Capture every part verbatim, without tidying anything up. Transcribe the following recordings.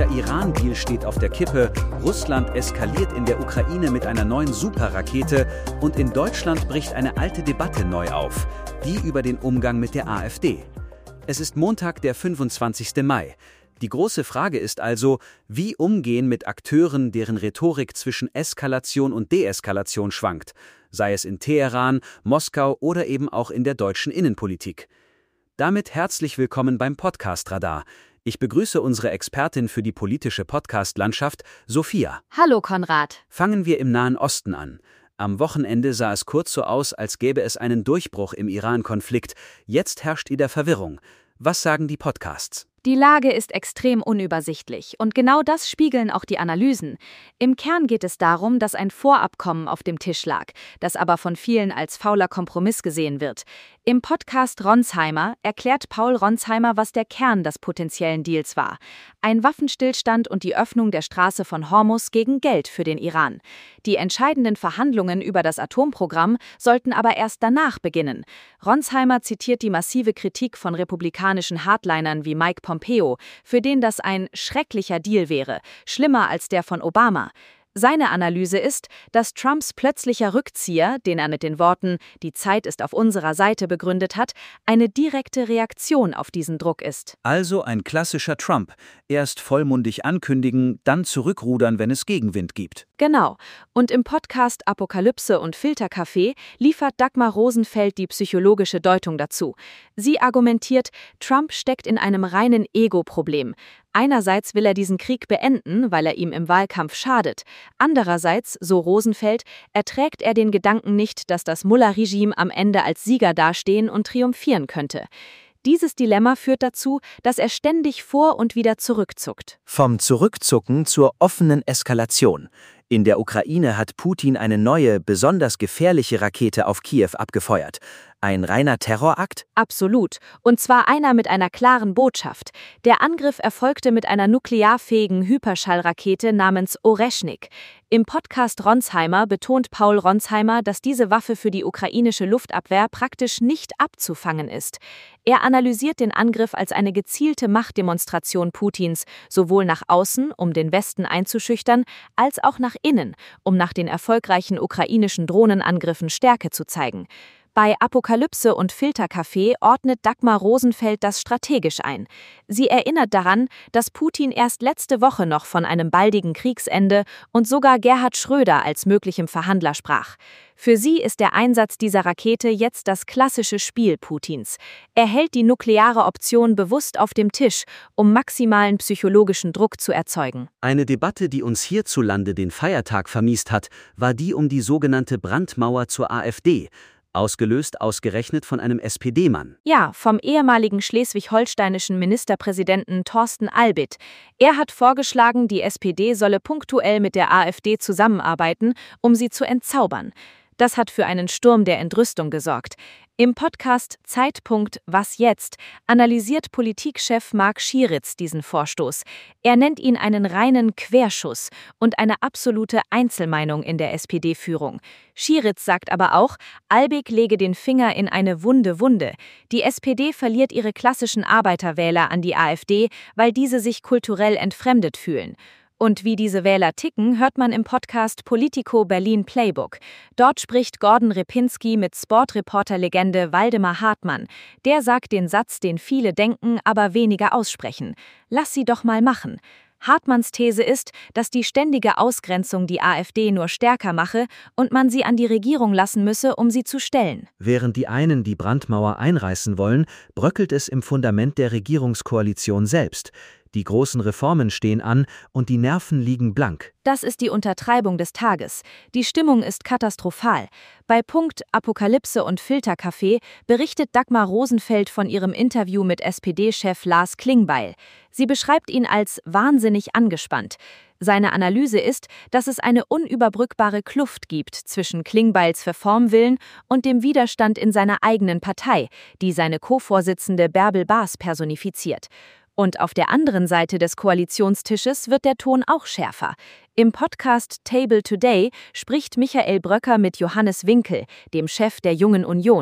Mancher Iran-Deal steht auf der Kippe, Russland eskaliert in der Ukraine mit einer neuen Superrakete und in Deutschland bricht eine alte Debatte neu auf, die über den Umgang mit der AfD. Es ist Montag, der fünfundzwanzigste Mai. Die große Frage ist also, wie umgehen mit Akteuren, deren Rhetorik zwischen Eskalation und Deeskalation schwankt, sei es in Teheran, Moskau oder eben auch in der deutschen Innenpolitik. Damit herzlich willkommen beim Podcast Radar. Ich begrüße unsere Expertin für die politische Podcast-Landschaft, Sophia. Hallo Konrad. Fangen wir im Nahen Osten an. Am Wochenende sah es kurz so aus, als gäbe es einen Durchbruch im Iran-Konflikt. Jetzt herrscht wieder Verwirrung. Was sagen die Podcasts? Die Lage ist extrem unübersichtlich und genau das spiegeln auch die Analysen. Im Kern geht es darum, dass ein Vorabkommen auf dem Tisch lag, das aber von vielen als fauler Kompromiss gesehen wird. Im Podcast Ronsheimer erklärt Paul Ronsheimer, was der Kern des potenziellen Deals war. Ein Waffenstillstand und die Öffnung der Straße von Hormuz gegen Geld für den Iran. Die entscheidenden Verhandlungen über das Atomprogramm sollten aber erst danach beginnen. Ronsheimer zitiert die massive Kritik von republikanischen Hardlinern wie Mike Pompeo, für den das ein schrecklicher Deal wäre, schlimmer als der von Obama. Seine Analyse ist, dass Trumps plötzlicher Rückzieher, den er mit den Worten „Die Zeit ist auf unserer Seite“ begründet hat, eine direkte Reaktion auf diesen Druck ist. Also ein klassischer Trump. Erst vollmundig ankündigen, dann zurückrudern, wenn es Gegenwind gibt. Genau. Und im Podcast Apokalypse und Filterkaffee liefert Dagmar Rosenfeld die psychologische Deutung dazu. Sie argumentiert, Trump steckt in einem reinen Ego-Problem. Einerseits will er diesen Krieg beenden, weil er ihm im Wahlkampf schadet. Andererseits, so Rosenfeld, erträgt er den Gedanken nicht, dass das Mullah-Regime am Ende als Sieger dastehen und triumphieren könnte. Dieses Dilemma führt dazu, dass er ständig vor und wieder zurückzuckt. Vom Zurückzucken zur offenen Eskalation. In der Ukraine hat Putin eine neue, besonders gefährliche Rakete auf Kiew abgefeuert. Ein reiner Terrorakt? Absolut. Und zwar einer mit einer klaren Botschaft. Der Angriff erfolgte mit einer nuklearfähigen Hyperschallrakete namens Oreschnik. Im Podcast Ronsheimer betont Paul Ronsheimer, dass diese Waffe für die ukrainische Luftabwehr praktisch nicht abzufangen ist. Er analysiert den Angriff als eine gezielte Machtdemonstration Putins, sowohl nach außen, um den Westen einzuschüchtern, als auch nach innen, um nach den erfolgreichen ukrainischen Drohnenangriffen Stärke zu zeigen. Bei Apokalypse und Filterkaffee ordnet Dagmar Rosenfeld das strategisch ein. Sie erinnert daran, dass Putin erst letzte Woche noch von einem baldigen Kriegsende und sogar Gerhard Schröder als möglichem Verhandler sprach. Für sie ist der Einsatz dieser Rakete jetzt das klassische Spiel Putins. Er hält die nukleare Option bewusst auf dem Tisch, um maximalen psychologischen Druck zu erzeugen. Eine Debatte, die uns hierzulande den Feiertag vermiest hat, war die um die sogenannte Brandmauer zur AfD. Ausgelöst ausgerechnet von einem S P D-Mann. Ja, vom ehemaligen schleswig-holsteinischen Ministerpräsidenten Thorsten Albit. Er hat vorgeschlagen, die S P D solle punktuell mit der AfD zusammenarbeiten, um sie zu entzaubern. Das hat für einen Sturm der Entrüstung gesorgt. Im Podcast Zeitpunkt Was jetzt analysiert Politikchef Marc Schieritz diesen Vorstoß. Er nennt ihn einen reinen Querschuss und eine absolute Einzelmeinung in der S P D-Führung. Schieritz sagt aber auch, Albig lege den Finger in eine wunde Wunde. Die S P D verliert ihre klassischen Arbeiterwähler an die AfD, weil diese sich kulturell entfremdet fühlen. Und wie diese Wähler ticken, hört man im Podcast Politico Berlin Playbook. Dort spricht Gordon Repinski mit Sportreporter-Legende Waldemar Hartmann. Der sagt den Satz, den viele denken, aber weniger aussprechen. Lass sie doch mal machen. Hartmanns These ist, dass die ständige Ausgrenzung die AfD nur stärker mache und man sie an die Regierung lassen müsse, um sie zu stellen. Während die einen die Brandmauer einreißen wollen, bröckelt es im Fundament der Regierungskoalition selbst. Die großen Reformen stehen an und die Nerven liegen blank. Das ist die Untertreibung des Tages. Die Stimmung ist katastrophal. Bei Punkt Apokalypse und Filterkaffee berichtet Dagmar Rosenfeld von ihrem Interview mit S P D-Chef Lars Klingbeil. Sie beschreibt ihn als wahnsinnig angespannt. Seine Analyse ist, dass es eine unüberbrückbare Kluft gibt zwischen Klingbeils Verformwillen und dem Widerstand in seiner eigenen Partei, die seine Co-Vorsitzende Bärbel Baas personifiziert. Und auf der anderen Seite des Koalitionstisches wird der Ton auch schärfer. Im Podcast Table Today spricht Michael Bröcker mit Johannes Winkel, dem Chef der Jungen Union.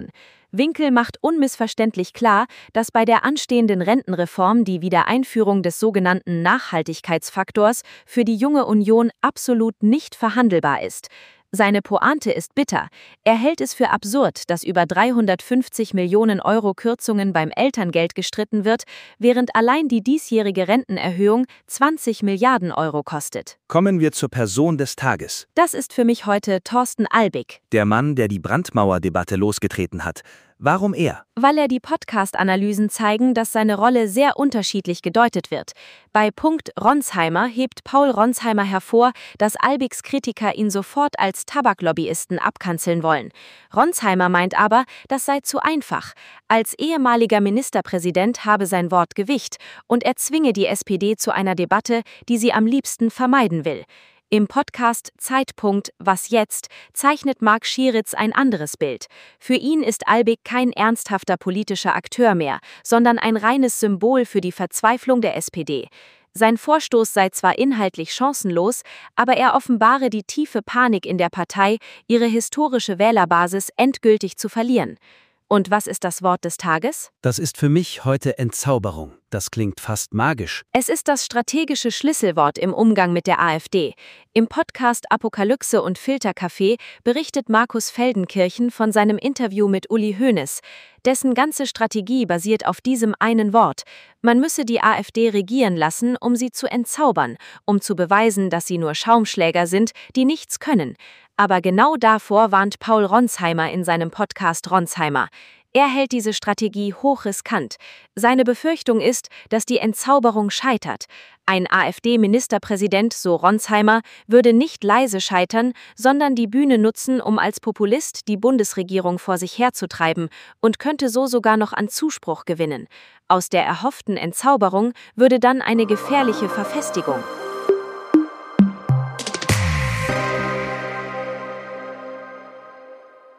Winkel macht unmissverständlich klar, dass bei der anstehenden Rentenreform die Wiedereinführung des sogenannten Nachhaltigkeitsfaktors für die junge Union absolut nicht verhandelbar ist. Seine Pointe ist bitter. Er hält es für absurd, dass über dreihundertfünfzig Millionen Euro Kürzungen beim Elterngeld gestritten wird, während allein die diesjährige Rentenerhöhung zwanzig Milliarden Euro kostet. Kommen wir zur Person des Tages. Das ist für mich heute Thorsten Albig. Der Mann, der die Brandmauerdebatte losgetreten hat. Warum er? Weil er die Podcast-Analysen zeigen, dass seine Rolle sehr unterschiedlich gedeutet wird. Bei Punkt Ronsheimer hebt Paul Ronsheimer hervor, dass Albigs Kritiker ihn sofort als Tabaklobbyisten abkanzeln wollen. Ronsheimer meint aber, das sei zu einfach. Als ehemaliger Ministerpräsident habe sein Wort Gewicht und er zwinge die S P D zu einer Debatte, die sie am liebsten vermeiden will. Im Podcast Zeitpunkt Was jetzt zeichnet Marc Schieritz ein anderes Bild. Für ihn ist Albig kein ernsthafter politischer Akteur mehr, sondern ein reines Symbol für die Verzweiflung der S P D. Sein Vorstoß sei zwar inhaltlich chancenlos, aber er offenbare die tiefe Panik in der Partei, ihre historische Wählerbasis endgültig zu verlieren. Und was ist das Wort des Tages? Das ist für mich heute Entzauberung. Das klingt fast magisch. Es ist das strategische Schlüsselwort im Umgang mit der AfD. Im Podcast Apokalypse und Filterkaffee berichtet Markus Feldenkirchen von seinem Interview mit Uli Hoeneß. Dessen ganze Strategie basiert auf diesem einen Wort. Man müsse die AfD regieren lassen, um sie zu entzaubern, um zu beweisen, dass sie nur Schaumschläger sind, die nichts können. Aber genau davor warnt Paul Ronsheimer in seinem Podcast Ronsheimer. Er hält diese Strategie hochriskant. Seine Befürchtung ist, dass die Entzauberung scheitert. Ein AfD-Ministerpräsident, so Ronsheimer, würde nicht leise scheitern, sondern die Bühne nutzen, um als Populist die Bundesregierung vor sich herzutreiben und könnte so sogar noch an Zuspruch gewinnen. Aus der erhofften Entzauberung würde dann eine gefährliche Verfestigung.